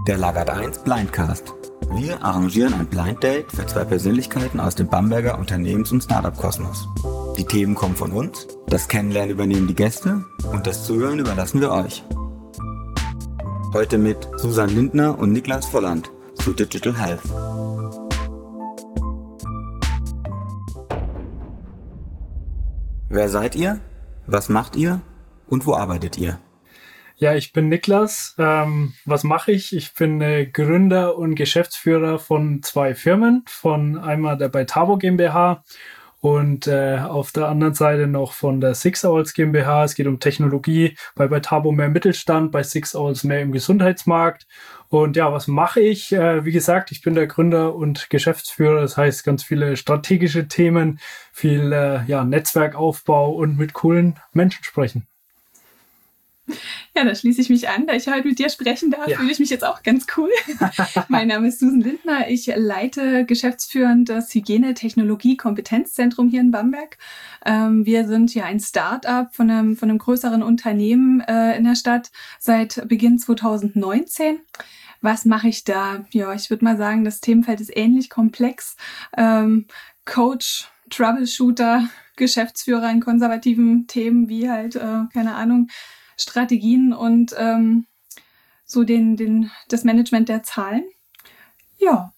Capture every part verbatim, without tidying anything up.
Der Lagert eins Blindcast. Wir arrangieren ein Blind Date für zwei Persönlichkeiten aus dem Bamberger Unternehmens- und Startup-Kosmos. Die Themen kommen von uns, das Kennenlernen übernehmen die Gäste und das Zuhören überlassen wir euch. Heute mit Susan Lindner und Niklas Volland zu Digital Health. Wer seid ihr? Was macht ihr? Und wo arbeitet ihr? Ja, ich bin Niklas. Ähm, was mache ich? Ich bin äh, Gründer und Geschäftsführer von zwei Firmen, von einmal der Beitabo GmbH und äh, auf der anderen Seite noch von der Six Owls GmbH. Es geht um Technologie, bei Beitabo mehr Mittelstand, bei Six Owls mehr im Gesundheitsmarkt. Und ja, was mache ich? Äh, wie gesagt, ich bin der Gründer und Geschäftsführer, das heißt ganz viele strategische Themen, viel äh, ja, Netzwerkaufbau und mit coolen Menschen sprechen. Ja, da schließe ich mich an. Da ich heute mit dir sprechen darf, ja. fühle ich mich jetzt auch ganz cool. Mein Name ist Susan Lindner. Ich leite geschäftsführend das Hygiene-Technologie-Kompetenzzentrum hier in Bamberg. Ähm, wir sind ja ein Start-up von einem, von einem größeren Unternehmen äh, in der Stadt seit Beginn zwanzig neunzehn. Was mache ich da? Ja, ich würde mal sagen, das Themenfeld ist ähnlich komplex. Ähm, Coach, Troubleshooter, Geschäftsführer in konservativen Themen wie halt, äh, keine Ahnung, Strategien und ähm, so den, den, das Management der Zahlen. Ja.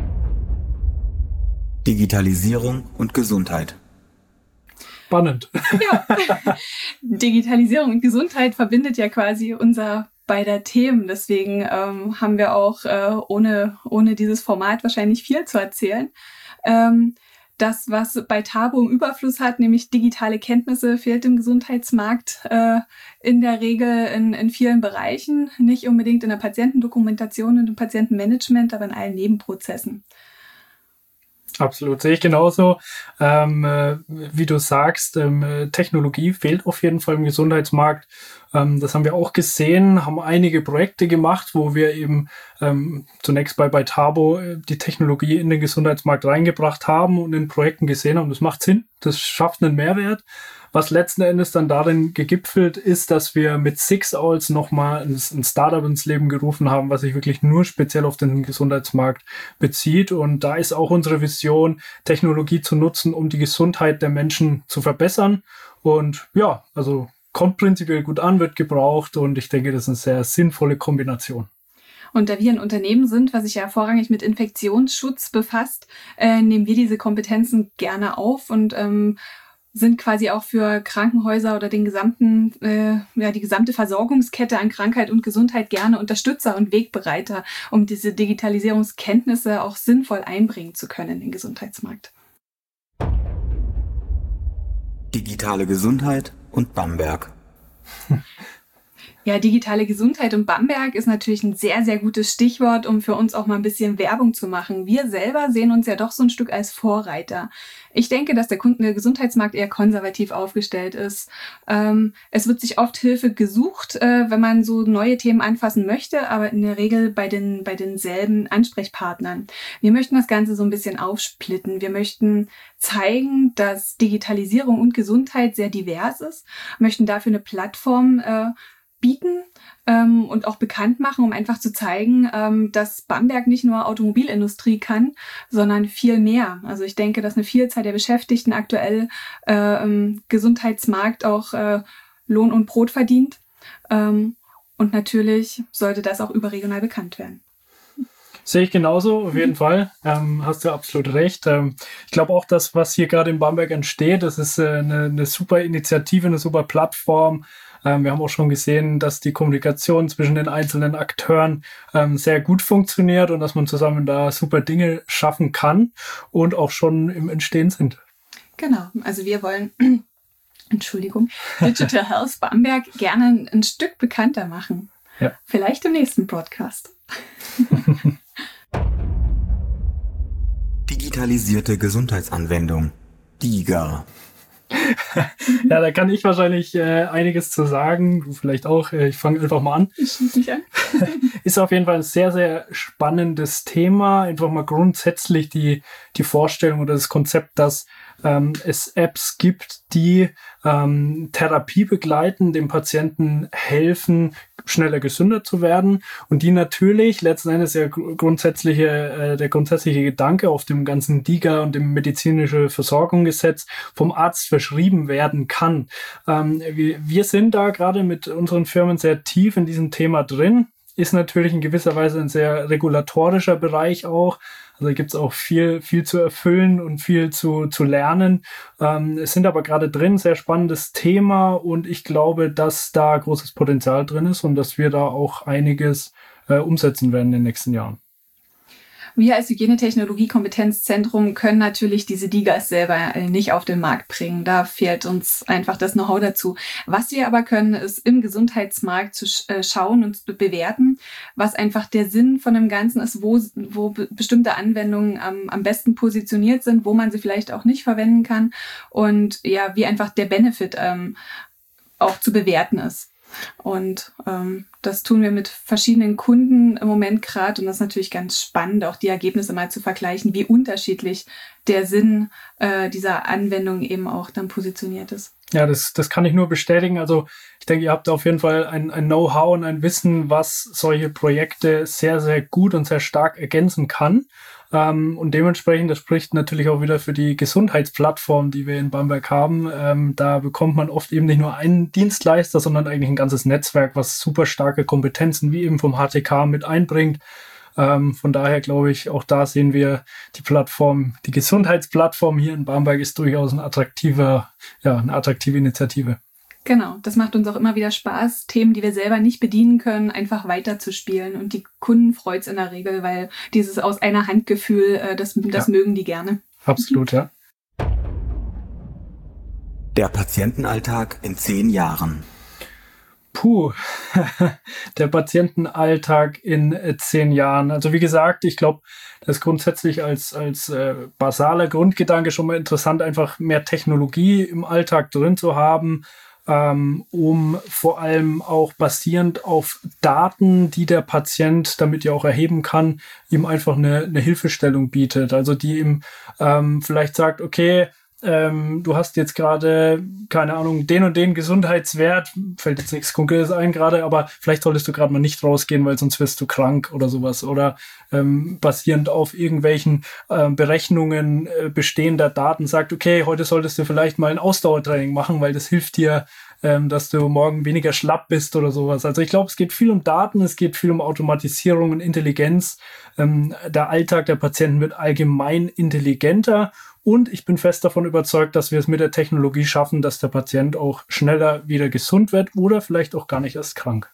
Digitalisierung und Gesundheit. Spannend. Ja. Digitalisierung und Gesundheit verbindet ja quasi unser beider Themen. Deswegen ähm, haben wir auch äh, ohne, ohne dieses Format wahrscheinlich viel zu erzählen. Ähm, Das, was Beitabo im Überfluss hat, nämlich digitale Kenntnisse, fehlt im Gesundheitsmarkt äh, in der Regel in, in vielen Bereichen. Nicht unbedingt in der Patientendokumentation und im Patientenmanagement, aber in allen Nebenprozessen. Absolut, sehe ich genauso. Ähm, äh, wie du sagst, ähm, Technologie fehlt auf jeden Fall im Gesundheitsmarkt. Ähm, das haben wir auch gesehen, haben einige Projekte gemacht, wo wir eben ähm, zunächst bei Beitabo äh, die Technologie in den Gesundheitsmarkt reingebracht haben und in Projekten gesehen haben, das macht Sinn, das schafft einen Mehrwert. Was letzten Endes dann darin gegipfelt ist, dass wir mit Six Owls nochmal ein, ein Startup ins Leben gerufen haben, was sich wirklich nur speziell auf den Gesundheitsmarkt bezieht. Und da ist auch unsere Vision, Technologie zu nutzen, um die Gesundheit der Menschen zu verbessern. Und ja, also kommt prinzipiell gut an, wird gebraucht und ich denke, das ist eine sehr sinnvolle Kombination. Und da wir ein Unternehmen sind, was sich ja vorrangig mit Infektionsschutz befasst, äh, nehmen wir diese Kompetenzen gerne auf und ähm, sind quasi auch für Krankenhäuser oder den gesamten, äh, ja, die gesamte Versorgungskette an Krankheit und Gesundheit gerne Unterstützer und Wegbereiter, um diese Digitalisierungskenntnisse auch sinnvoll einbringen zu können in den Gesundheitsmarkt. Digitale Gesundheit und Bamberg. Ja, digitale Gesundheit und Bamberg ist natürlich ein sehr, sehr gutes Stichwort, um für uns auch mal ein bisschen Werbung zu machen. Wir selber sehen uns ja doch so ein Stück als Vorreiter. Ich denke, dass der Kunden- der Gesundheitsmarkt eher konservativ aufgestellt ist. Ähm, es wird sich oft Hilfe gesucht, äh, wenn man so neue Themen anfassen möchte, aber in der Regel bei den, bei denselben Ansprechpartnern. Wir möchten das Ganze so ein bisschen aufsplitten. Wir möchten zeigen, dass Digitalisierung und Gesundheit sehr divers ist, möchten dafür eine Plattform äh, bieten ähm, und auch bekannt machen, um einfach zu zeigen, ähm, dass Bamberg nicht nur Automobilindustrie kann, sondern viel mehr. Also ich denke, dass eine Vielzahl der Beschäftigten aktuell äh, im Gesundheitsmarkt auch äh, Lohn und Brot verdient. Ähm, und natürlich sollte das auch überregional bekannt werden. Sehe ich genauso, auf jeden Fall. Ähm, hast du absolut recht. Ähm, ich glaube auch, dass was hier gerade in Bamberg entsteht, das ist äh, eine, eine super Initiative, eine super Plattform. Ähm, wir haben auch schon gesehen, dass die Kommunikation zwischen den einzelnen Akteuren ähm, sehr gut funktioniert und dass man zusammen da super Dinge schaffen kann und auch schon im Entstehen sind. Genau, also wir wollen, Entschuldigung, Digital Health Bamberg gerne ein, ein Stück bekannter machen. Ja. Vielleicht im nächsten Podcast. Digitalisierte Gesundheitsanwendung. DIGA. Ja, da kann ich wahrscheinlich äh, einiges zu sagen. Du vielleicht auch. Äh, ich fange einfach mal an. Ich schließe mich an. Ist auf jeden Fall ein sehr, sehr spannendes Thema. Einfach mal grundsätzlich die, die Vorstellung oder das Konzept, dass ähm, es Apps gibt, die ähm, Therapie begleiten, dem Patienten helfen, schneller gesünder zu werden und die natürlich letzten Endes ja grundsätzliche, äh, der grundsätzliche Gedanke auf dem ganzen D I G A und dem medizinische Versorgungsgesetz vom Arzt verschrieben werden kann. Ähm, wir, wir sind da gerade mit unseren Firmen sehr tief in diesem Thema drin. Ist natürlich in gewisser Weise ein sehr regulatorischer Bereich auch. Also gibt es auch viel, viel zu erfüllen und viel zu, zu lernen. Ähm, es sind aber gerade drin, sehr spannendes Thema und ich glaube, dass da großes Potenzial drin ist und dass wir da auch einiges äh, umsetzen werden in den nächsten Jahren. Wir als Hygienetechnologie-Kompetenzzentrum können natürlich diese D I G As selber nicht auf den Markt bringen. Da fehlt uns einfach das Know-how dazu. Was wir aber können, ist im Gesundheitsmarkt zu sch- äh, schauen und zu bewerten, was einfach der Sinn von dem Ganzen ist, wo, wo be- bestimmte Anwendungen am, am besten positioniert sind, wo man sie vielleicht auch nicht verwenden kann und ja, wie einfach der Benefit ähm, auch zu bewerten ist. Und ähm, das tun wir mit verschiedenen Kunden im Moment gerade und das ist natürlich ganz spannend, auch die Ergebnisse mal zu vergleichen, wie unterschiedlich der Sinn äh, dieser Anwendung eben auch dann positioniert ist. Ja, das, das kann ich nur bestätigen. Also ich denke, ihr habt auf jeden Fall ein, ein Know-how und ein Wissen, was solche Projekte sehr, sehr gut und sehr stark ergänzen kann. Ähm, und dementsprechend, das spricht natürlich auch wieder für die Gesundheitsplattform, die wir in Bamberg haben. Ähm, da bekommt man oft eben nicht nur einen Dienstleister, sondern eigentlich ein ganzes Netzwerk, was super starke Kompetenzen wie eben vom H T K mit einbringt. Ähm, von daher glaube ich, auch da sehen wir die Plattform, die Gesundheitsplattform hier in Bamberg ist durchaus ein attraktiver, ja, eine attraktive Initiative. Genau, das macht uns auch immer wieder Spaß, Themen, die wir selber nicht bedienen können, einfach weiterzuspielen. Und die Kunden freut es in der Regel, weil dieses aus einer Hand Gefühl, äh, das, das ja. mögen die gerne. Absolut, ja. Der Patientenalltag in zehn Jahren. Puh, der Patientenalltag in äh, zehn Jahren. Also wie gesagt, ich glaube, das ist grundsätzlich als, als äh, basaler Grundgedanke schon mal interessant, einfach mehr Technologie im Alltag drin zu haben, ähm, um vor allem auch basierend auf Daten, die der Patient damit ja auch erheben kann, ihm einfach eine, eine Hilfestellung bietet. Also die ihm ähm, vielleicht sagt, okay, Ähm, du hast jetzt gerade, keine Ahnung, den und den Gesundheitswert, fällt jetzt nichts Konkretes ein gerade, aber vielleicht solltest du gerade mal nicht rausgehen, weil sonst wirst du krank oder sowas. Oder ähm, basierend auf irgendwelchen äh, Berechnungen äh, bestehender Daten sagt, okay, heute solltest du vielleicht mal ein Ausdauertraining machen, weil das hilft dir, ähm, dass du morgen weniger schlapp bist oder sowas. Also ich glaube, es geht viel um Daten, es geht viel um Automatisierung und Intelligenz. Ähm, der Alltag der Patienten wird allgemein intelligenter. Und ich bin fest davon überzeugt, dass wir es mit der Technologie schaffen, dass der Patient auch schneller wieder gesund wird oder vielleicht auch gar nicht erst krank.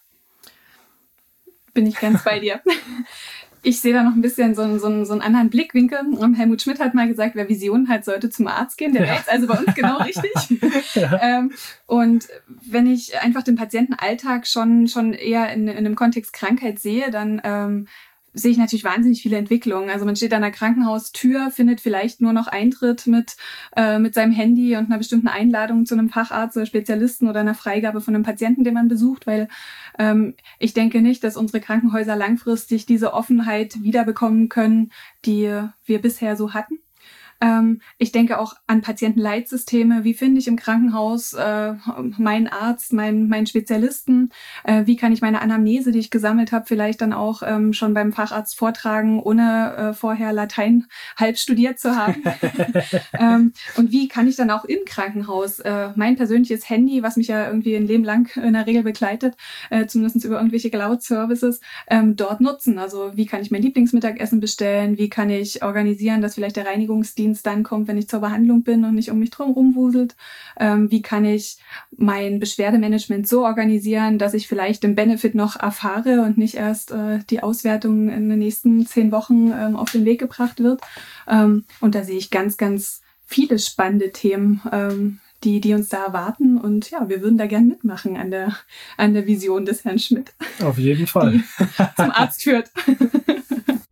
Bin ich ganz bei dir. Ich sehe da noch ein bisschen so, so, so einen anderen Blickwinkel. Helmut Schmidt hat mal gesagt, wer Visionen hat, sollte zum Arzt gehen. Der wäre jetzt also bei uns genau richtig. Ja. Ähm, und wenn ich einfach den Patientenalltag schon, schon eher in, in einem Kontext Krankheit sehe, dann ähm, sehe ich natürlich wahnsinnig viele Entwicklungen. Also man steht an der Krankenhaustür, findet vielleicht nur noch Eintritt mit äh, mit seinem Handy und einer bestimmten Einladung zu einem Facharzt oder Spezialisten oder einer Freigabe von einem Patienten, den man besucht, weil ähm, ich denke nicht, dass unsere Krankenhäuser langfristig diese Offenheit wiederbekommen können, die wir bisher so hatten. Ähm, ich denke auch an Patientenleitsysteme. Wie finde ich im Krankenhaus äh, meinen Arzt, meinen, meinen Spezialisten? Äh, wie kann ich meine Anamnese, die ich gesammelt habe, vielleicht dann auch ähm, schon beim Facharzt vortragen, ohne äh, vorher Latein halb studiert zu haben? ähm, und wie kann ich dann auch im Krankenhaus äh, mein persönliches Handy, was mich ja irgendwie ein Leben lang in der Regel begleitet, äh, zumindest über irgendwelche Cloud-Services, ähm, dort nutzen? Also wie kann ich mein Lieblingsmittagessen bestellen? Wie kann ich organisieren, dass vielleicht der Reinigungsdienst dann kommt, wenn ich zur Behandlung bin und nicht um mich drum rumwuselt? Ähm, wie kann ich mein Beschwerdemanagement so organisieren, dass ich vielleicht den Benefit noch erfahre und nicht erst äh, die Auswertung in den nächsten zehn Wochen ähm, auf den Weg gebracht wird? Ähm, und da sehe ich ganz, ganz viele spannende Themen, ähm, die, die uns da erwarten. Und ja, wir würden da gern mitmachen an der, an der Vision des Herrn Schmidt. Auf jeden Fall. Die zum Arzt führt.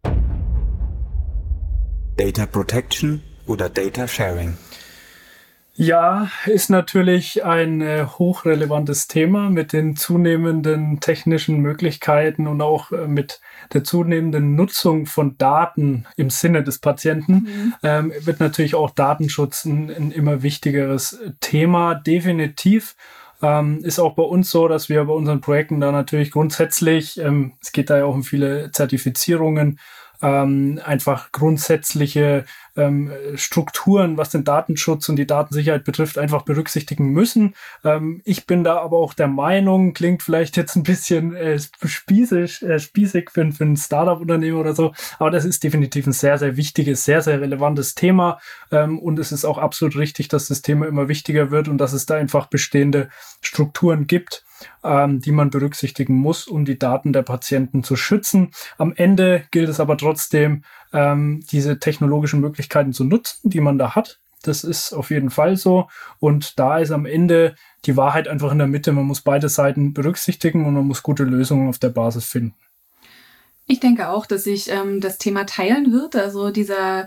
Data Protection oder Data Sharing? Ja, ist natürlich ein äh, hochrelevantes Thema mit den zunehmenden technischen Möglichkeiten und auch äh, mit der zunehmenden Nutzung von Daten im Sinne des Patienten. Mhm. Ähm, wird natürlich auch Datenschutz ein, ein immer wichtigeres Thema, definitiv. Ähm, ist auch bei uns so, dass wir bei unseren Projekten da natürlich grundsätzlich, ähm, es geht da ja auch um viele Zertifizierungen, ähm, einfach grundsätzliche ähm, Strukturen, was den Datenschutz und die Datensicherheit betrifft, einfach berücksichtigen müssen. Ähm, ich bin da aber auch der Meinung, klingt vielleicht jetzt ein bisschen äh, spießig, äh, spießig für, für ein Startup-Unternehmen oder so, aber das ist definitiv ein sehr, sehr wichtiges, sehr, sehr relevantes Thema, ähm, und es ist auch absolut richtig, dass das Thema immer wichtiger wird und dass es da einfach bestehende Strukturen gibt, ähm, die man berücksichtigen muss, um die Daten der Patienten zu schützen. Am Ende gilt es aber trotzdem, ähm, diese technologischen Möglichkeiten zu nutzen, die man da hat. Das ist auf jeden Fall so. Und da ist am Ende die Wahrheit einfach in der Mitte. Man muss beide Seiten berücksichtigen und man muss gute Lösungen auf der Basis finden. Ich denke auch, dass sich ähm, das Thema teilen wird. Also dieser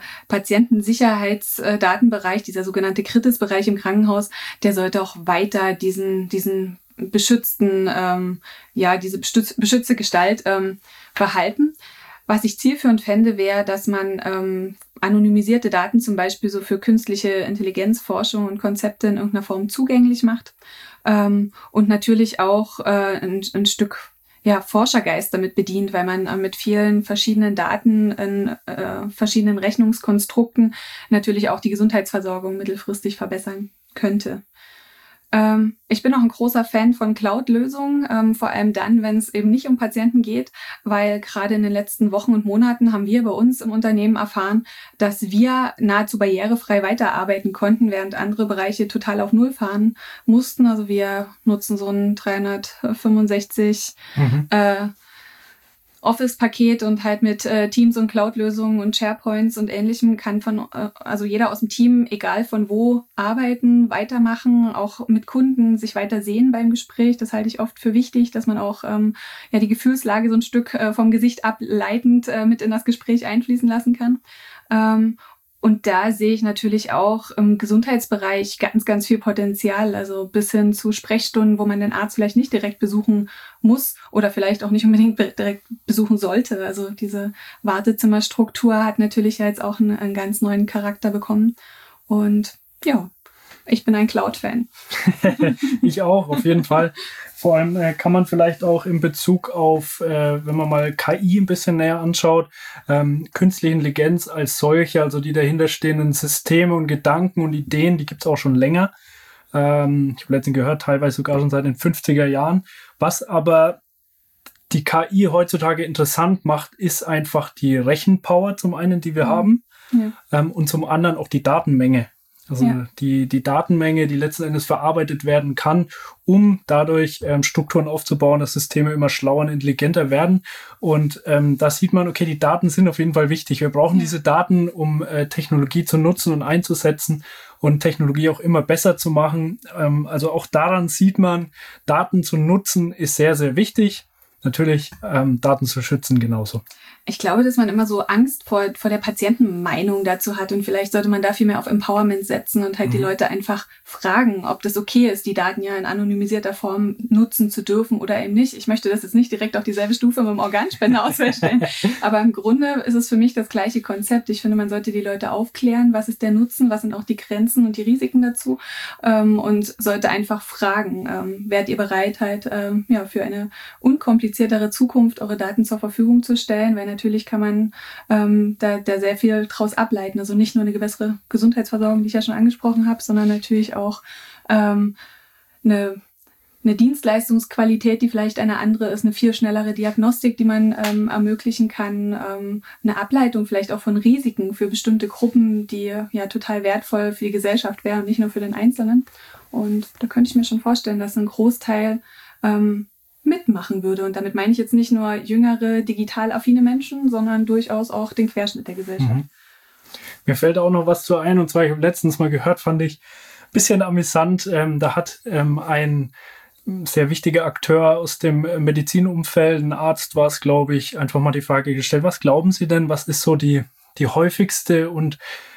Patientensicherheitsdatenbereich, dieser sogenannte Kritis-Bereich im Krankenhaus, der sollte auch weiter diesen, diesen beschützten, ähm, ja, diese beschütz- beschützte Gestalt ähm, behalten. Was ich zielführend fände, wäre, dass man ähm, anonymisierte Daten zum Beispiel so für künstliche Intelligenzforschung und Konzepte in irgendeiner Form zugänglich macht, ähm, und natürlich auch äh, ein, ein Stück ja, Forschergeist damit bedient, weil man äh, mit vielen verschiedenen Daten in äh, verschiedenen Rechnungskonstrukten natürlich auch die Gesundheitsversorgung mittelfristig verbessern könnte. Ähm, ich bin auch ein großer Fan von Cloud-Lösungen, ähm, vor allem dann, wenn es eben nicht um Patienten geht, weil gerade in den letzten Wochen und Monaten haben wir bei uns im Unternehmen erfahren, dass wir nahezu barrierefrei weiterarbeiten konnten, während andere Bereiche total auf Null fahren mussten. Also wir nutzen so ein dreihundertfünfundsechzig mhm. äh, Office-Paket und halt mit äh, Teams und Cloud-Lösungen und SharePoints und Ähnlichem kann von, äh, also jeder aus dem Team, egal von wo, arbeiten, weitermachen, auch mit Kunden sich weiter sehen beim Gespräch. Das halte ich oft für wichtig, dass man auch ähm, ja die Gefühlslage so ein Stück äh, vom Gesicht ableitend äh, mit in das Gespräch einfließen lassen kann. Ähm, Und da sehe ich natürlich auch im Gesundheitsbereich ganz, ganz viel Potenzial, also bis hin zu Sprechstunden, wo man den Arzt vielleicht nicht direkt besuchen muss oder vielleicht auch nicht unbedingt direkt besuchen sollte. Also diese Wartezimmerstruktur hat natürlich jetzt auch einen, einen ganz neuen Charakter bekommen. Und ja, ich bin ein Cloud-Fan. Ich auch, auf jeden Fall. Vor allem äh, kann man vielleicht auch in Bezug auf, äh, wenn man mal K I ein bisschen näher anschaut, ähm, künstliche Intelligenz als solche, also die dahinterstehenden Systeme und Gedanken und Ideen, die gibt es auch schon länger. Ähm, ich habe letztens gehört, teilweise sogar schon seit den fünfziger Jahren. Was aber die K I heutzutage interessant macht, ist einfach die Rechenpower zum einen, die wir mhm. haben, ja. ähm, und zum anderen auch die Datenmenge. Also ja. die, die Datenmenge, die letzten Endes verarbeitet werden kann, um dadurch ähm, Strukturen aufzubauen, dass Systeme immer schlauer und intelligenter werden. Und ähm, da sieht man, okay, die Daten sind auf jeden Fall wichtig. Wir brauchen ja. diese Daten, um äh, Technologie zu nutzen und einzusetzen und Technologie auch immer besser zu machen. Ähm, also auch daran sieht man, Daten zu nutzen ist sehr, sehr wichtig. Natürlich ähm, Daten zu schützen genauso. Ich glaube, dass man immer so Angst vor, vor der Patientenmeinung dazu hat und vielleicht sollte man da viel mehr auf Empowerment setzen und halt mhm. die Leute einfach fragen, ob das okay ist, die Daten ja in anonymisierter Form nutzen zu dürfen oder eben nicht. Ich möchte das jetzt nicht direkt auf dieselbe Stufe mit dem Organspenderausweis stellen, aber im Grunde ist es für mich das gleiche Konzept. Ich finde, man sollte die Leute aufklären, was ist der Nutzen, was sind auch die Grenzen und die Risiken dazu, ähm, und sollte einfach fragen, ähm, wärt ihr bereit, halt ähm, ja für eine unkompliziertere Zukunft eure Daten zur Verfügung zu stellen, weil natürlich kann man ähm, da, da sehr viel draus ableiten. Also nicht nur eine bessere Gesundheitsversorgung, die ich ja schon angesprochen habe, sondern natürlich auch ähm, eine, eine Dienstleistungsqualität, die vielleicht eine andere ist, eine viel schnellere Diagnostik, die man ähm, ermöglichen kann, ähm, eine Ableitung vielleicht auch von Risiken für bestimmte Gruppen, die ja total wertvoll für die Gesellschaft wären, nicht nur für den Einzelnen. Und da könnte ich mir schon vorstellen, dass ein Großteil ähm, mitmachen würde. Und damit meine ich jetzt nicht nur jüngere, digital affine Menschen, sondern durchaus auch den Querschnitt der Gesellschaft. Mhm. Mir fällt auch noch was zu ein, und zwar, ich habe letztens mal gehört, fand ich ein bisschen amüsant, ähm, da hat ähm, ein sehr wichtiger Akteur aus dem Medizinumfeld, ein Arzt war es, glaube ich, einfach mal die Frage gestellt, was glauben Sie denn, was ist so die, die häufigste und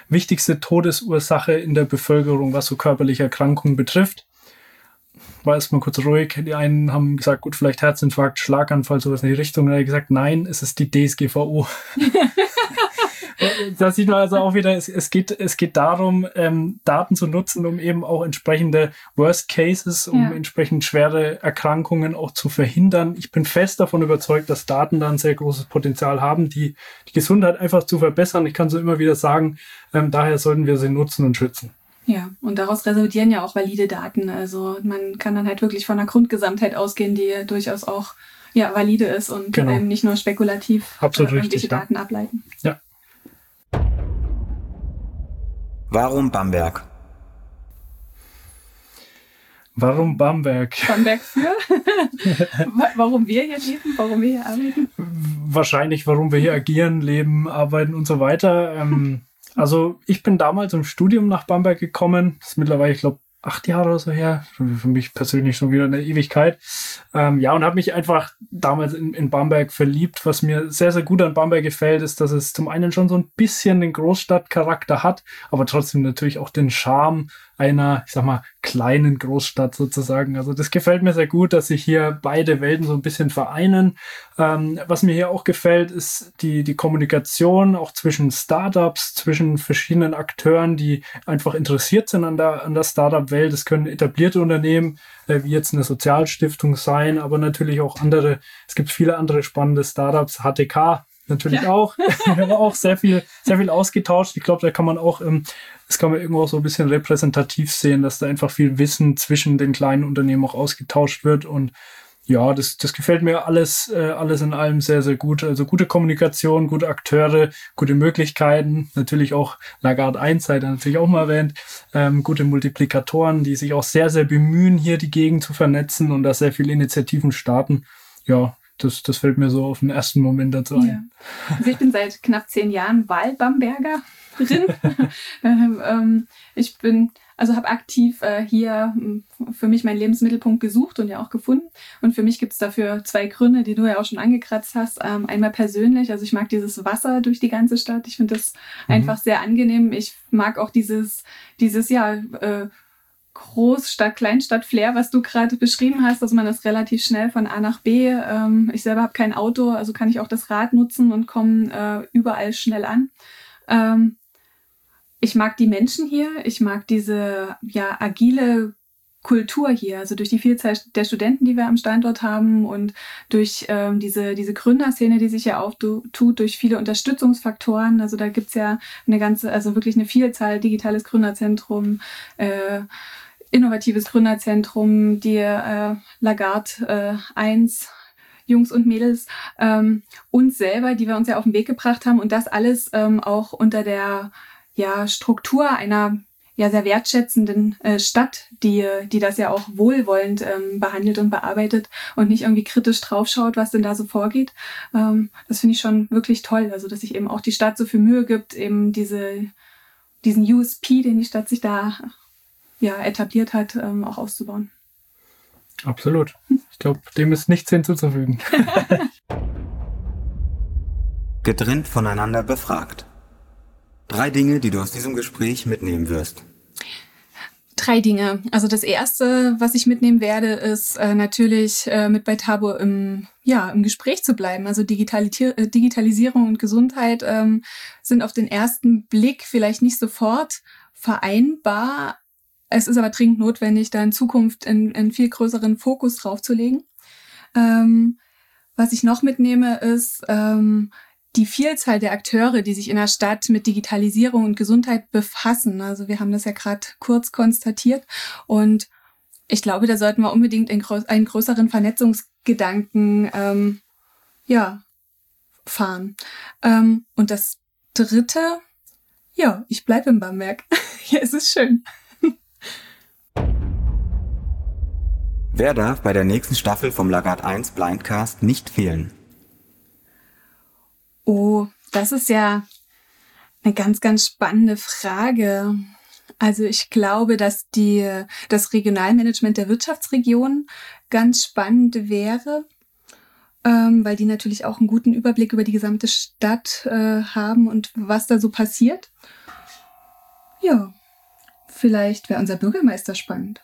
wichtigste Todesursache in der Bevölkerung, was so körperliche Erkrankungen betrifft. War erstmal kurz ruhig. Die einen haben gesagt, gut, vielleicht Herzinfarkt, Schlaganfall, sowas in die Richtung. Und er hat gesagt, nein, es ist die D S G V O. Da sieht man also auch wieder, es, es, geht, es geht darum, ähm, Daten zu nutzen, um eben auch entsprechende Worst Cases, um ja. entsprechend schwere Erkrankungen auch zu verhindern. Ich bin fest davon überzeugt, dass Daten da ein sehr großes Potenzial haben, die, die Gesundheit einfach zu verbessern. Ich kann so immer wieder sagen, ähm, daher sollten wir sie nutzen und schützen. Ja, und daraus resultieren ja auch valide Daten. Also man kann dann halt wirklich von einer Grundgesamtheit ausgehen, die durchaus auch ja, valide ist und genau. eben nicht nur spekulativ Absolut äh, irgendwelche richtig, ja. Daten ableiten. Ja. Warum Bamberg? Warum Bamberg? Bamberg für? Warum wir hier leben? Warum wir hier arbeiten? Wahrscheinlich, warum wir hier agieren, leben, arbeiten und so weiter. Ähm, also ich bin damals im Studium nach Bamberg gekommen. Das ist mittlerweile, ich glaube, acht Jahre oder so her. Für mich persönlich schon wieder eine Ewigkeit. Ähm, ja, und habe mich einfach damals in, in Bamberg verliebt. Was mir sehr, sehr gut an Bamberg gefällt, ist, dass es zum einen schon so ein bisschen den Großstadtcharakter hat, aber trotzdem natürlich auch den Charme einer, ich sag mal, kleinen Großstadt sozusagen. Also das gefällt mir sehr gut, dass sich hier beide Welten so ein bisschen vereinen. Ähm, was mir hier auch gefällt, ist die, die Kommunikation auch zwischen Startups, zwischen verschiedenen Akteuren, die einfach interessiert sind an der, an der Startup-Welt. Es können etablierte Unternehmen, äh, wie jetzt eine Sozialstiftung sein, aber natürlich auch andere. Es gibt viele andere spannende Startups. H T K natürlich ja. auch. Wir haben auch sehr viel, sehr viel ausgetauscht. Ich glaube, da kann man auch, ähm, das kann man irgendwo auch so ein bisschen repräsentativ sehen, dass da einfach viel Wissen zwischen den kleinen Unternehmen auch ausgetauscht wird. Und ja, das, das gefällt mir alles, äh, alles in allem sehr, sehr gut. Also gute Kommunikation, gute Akteure, gute Möglichkeiten. Natürlich auch Lagarde eins, sei da natürlich auch mal erwähnt. Ähm, gute Multiplikatoren, die sich auch sehr, sehr bemühen, hier die Gegend zu vernetzen und da sehr viele Initiativen starten. Ja, Das, das fällt mir so auf den ersten Moment dazu ein. Ja. Also ich bin seit knapp zehn Jahren Wahlbambergerin. ähm, ich bin, also habe aktiv äh, hier für mich meinen Lebensmittelpunkt gesucht und ja auch gefunden. Und für mich gibt es dafür zwei Gründe, die du ja auch schon angekratzt hast. Ähm, einmal persönlich, also ich mag dieses Wasser durch die ganze Stadt. Ich finde das mhm. einfach sehr angenehm. Ich mag auch dieses, dieses ja, äh, Großstadt, Kleinstadt-Flair, was du gerade beschrieben hast, dass man das relativ schnell von A nach B. Ähm, ich selber habe kein Auto, also kann ich auch das Rad nutzen und komme äh, überall schnell an. Ähm, ich mag die Menschen hier, ich mag diese ja agile Kultur hier, also durch die Vielzahl der Studenten, die wir am Standort haben und durch ähm, diese diese Gründerszene, die sich ja auftut, durch viele Unterstützungsfaktoren. Also da gibt's ja eine ganze, also wirklich eine Vielzahl, digitales Gründerzentrum, äh, innovatives Gründerzentrum, die äh, Lagarde eins, Jungs und Mädels, ähm, uns selber, die wir uns ja auf den Weg gebracht haben und das alles ähm, auch unter der ja Struktur einer ja sehr wertschätzenden äh, Stadt, die die das ja auch wohlwollend ähm, behandelt und bearbeitet und nicht irgendwie kritisch draufschaut, was denn da so vorgeht. Ähm, das finde ich schon wirklich toll, also dass sich eben auch die Stadt so viel Mühe gibt, eben diese diesen U S P, den die Stadt sich da ja etabliert hat, ähm, auch auszubauen. Absolut. Ich glaube, dem ist nichts hinzuzufügen. Getrennt voneinander befragt. Drei Dinge, die du aus diesem Gespräch mitnehmen wirst. Drei Dinge. Also das erste, was ich mitnehmen werde, ist äh, natürlich äh, mit bei Tabo im, ja, im Gespräch zu bleiben. Also Digitalisi- äh, Digitalisierung und Gesundheit ähm, sind auf den ersten Blick vielleicht nicht sofort vereinbar. Es ist aber dringend notwendig, da in Zukunft einen, einen viel größeren Fokus drauf zu legen. Ähm, was ich noch mitnehme, ist ähm, die Vielzahl der Akteure, die sich in der Stadt mit Digitalisierung und Gesundheit befassen. Also wir haben das ja gerade kurz konstatiert. Und ich glaube, da sollten wir unbedingt einen, grö- einen größeren Vernetzungsgedanken ähm, ja, fahren. Ähm, und das Dritte, ja, ich bleibe in Bamberg. Hier ist es schön. Wer darf bei der nächsten Staffel vom Lagarde eins Blindcast nicht fehlen? Oh, das ist ja eine ganz, ganz spannende Frage. Also ich glaube, dass die, das Regionalmanagement der Wirtschaftsregion ganz spannend wäre, ähm, weil die natürlich auch einen guten Überblick über die gesamte Stadt äh, haben und was da so passiert. Ja, vielleicht wäre unser Bürgermeister spannend.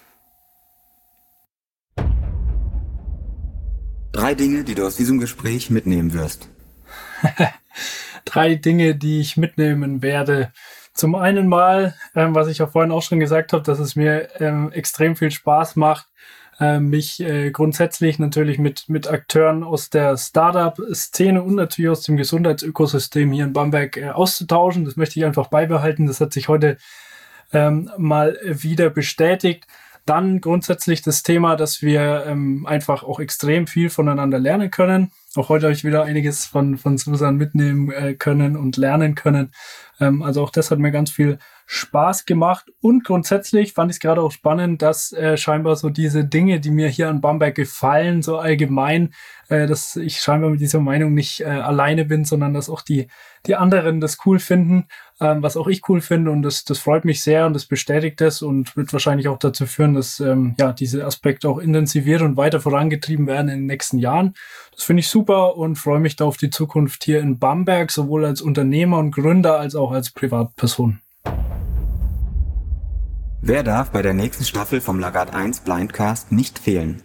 Drei Dinge, die du aus diesem Gespräch mitnehmen wirst. Drei Dinge, die ich mitnehmen werde. Zum einen mal, ähm, was ich ja vorhin auch schon gesagt habe, dass es mir ähm, extrem viel Spaß macht, äh, mich äh, grundsätzlich natürlich mit mit Akteuren aus der Startup-Szene und natürlich aus dem Gesundheitsökosystem hier in Bamberg äh, auszutauschen. Das möchte ich einfach beibehalten. Das hat sich heute ähm, mal wieder bestätigt. Dann grundsätzlich das Thema, dass wir ähm, einfach auch extrem viel voneinander lernen können. Auch heute habe ich wieder einiges von von Susan mitnehmen äh, können und lernen können. Ähm, also auch das hat mir ganz viel Spaß gemacht. Und grundsätzlich fand ich es gerade auch spannend, dass äh, scheinbar so diese Dinge, die mir hier an Bamberg gefallen, so allgemein, äh, dass ich scheinbar mit dieser Meinung nicht äh, alleine bin, sondern dass auch die die anderen das cool finden, ähm, was auch ich cool finde. Und das das freut mich sehr und das bestätigt es und wird wahrscheinlich auch dazu führen, dass ähm, ja diese Aspekte auch intensiviert und weiter vorangetrieben werden in den nächsten Jahren. Das finde ich super und freue mich da auf die Zukunft hier in Bamberg, sowohl als Unternehmer und Gründer als auch als Privatperson. Wer darf bei der nächsten Staffel vom Lagarde eins Blindcast nicht fehlen?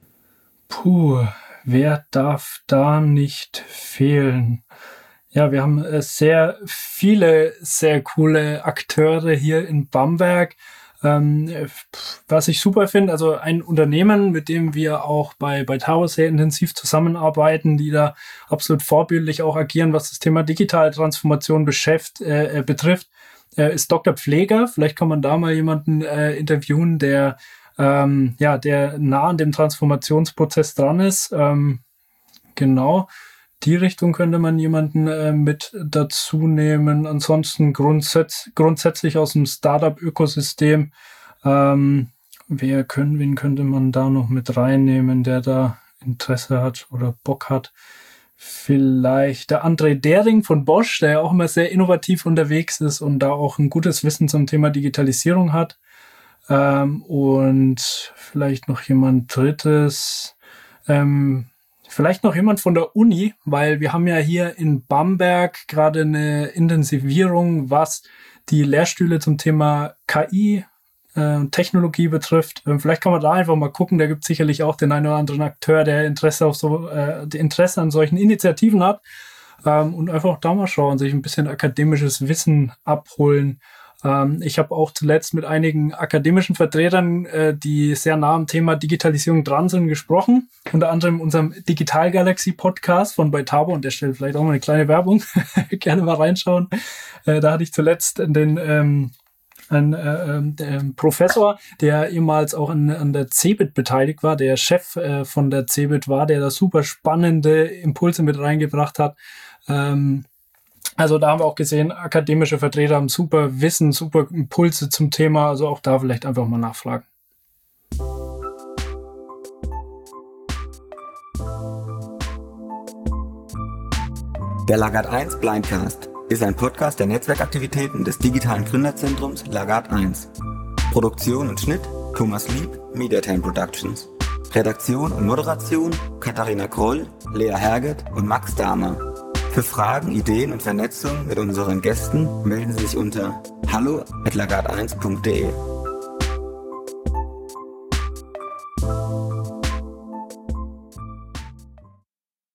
Puh, wer darf da nicht fehlen? Ja, wir haben äh, sehr viele, sehr coole Akteure hier in Bamberg. Ähm, was ich super finde, also ein Unternehmen, mit dem wir auch bei, bei Taro sehr intensiv zusammenarbeiten, die da absolut vorbildlich auch agieren, was das Thema digitale Transformation beschäft, äh, betrifft, äh, ist Doktor Pfleger. Vielleicht kann man da mal jemanden äh, interviewen, der, ähm, ja, der nah an dem Transformationsprozess dran ist. Ähm, genau. Die Richtung könnte man jemanden äh, mit dazu nehmen. Ansonsten grundsätz- grundsätzlich aus dem Startup-Ökosystem. Ähm, wer können, wen könnte man da noch mit reinnehmen, der da Interesse hat oder Bock hat? Vielleicht der André Dering von Bosch, der ja auch immer sehr innovativ unterwegs ist und da auch ein gutes Wissen zum Thema Digitalisierung hat. Ähm, und vielleicht noch jemand Drittes. Ähm, Vielleicht noch jemand von der Uni, weil wir haben ja hier in Bamberg gerade eine Intensivierung, was die Lehrstühle zum Thema K I, äh, Technologie betrifft. Ähm, vielleicht kann man da einfach mal gucken. Da gibt es sicherlich auch den einen oder anderen Akteur, der Interesse auf so, äh, Interesse an solchen Initiativen hat. Ähm, und einfach da mal schauen, sich ein bisschen akademisches Wissen abholen. Ähm, ich habe auch zuletzt mit einigen akademischen Vertretern, äh, die sehr nah am Thema Digitalisierung dran sind, gesprochen. Unter anderem in unserem Digital Galaxy Podcast von bei Tabo, und der stellt vielleicht auch mal eine kleine Werbung. Gerne mal reinschauen. Äh, da hatte ich zuletzt den ähm, einen äh, äh, Professor, der ehemals auch an, an der CeBIT beteiligt war, der Chef äh, von der CeBIT war, der da super spannende Impulse mit reingebracht hat. Ähm, Also da haben wir auch gesehen, akademische Vertreter haben super Wissen, super Impulse zum Thema. Also auch da vielleicht einfach mal nachfragen. Der Lagarde eins Blindcast ist ein Podcast der Netzwerkaktivitäten des digitalen Gründerzentrums Lagarde eins. Produktion und Schnitt Thomas Lieb, Mediatime Productions. Redaktion und Moderation Katharina Kroll, Lea Herget und Max Dahmer. Für Fragen, Ideen und Vernetzung mit unseren Gästen melden Sie sich unter hallo at lagarde eins punkt de.